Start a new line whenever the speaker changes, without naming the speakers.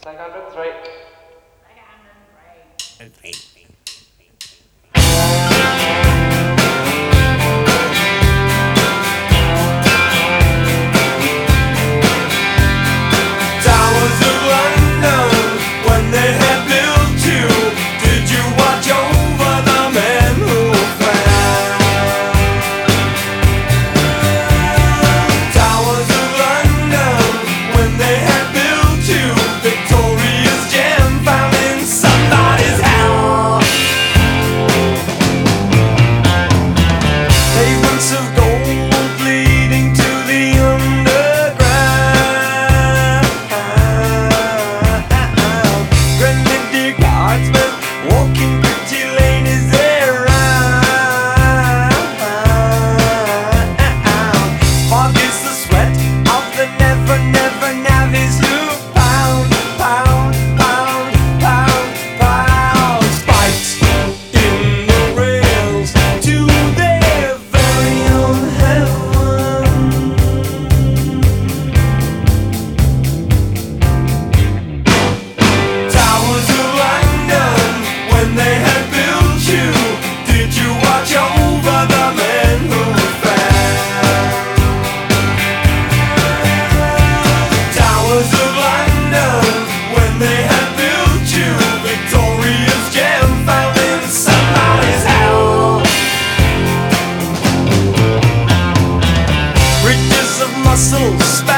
Psychondrom's right.
Towers of London, when they had built you, did you watch over the men who fell? Towers of London, when they had built you, Victoria's gem found in somebody's house. Pavements of gold leading to the underground. Grenadier guardsmen walking pretty ladies around. Fog is the sweat of the never, never navvies who pound, pound, pound, pound, pound. Spikes in the rails to their very own heaven. Towers of London, when they had built you, did you watch over the men who fell? Towers of London, when they had built you, Victoria's gem found in somebody's house. Bridges of muscle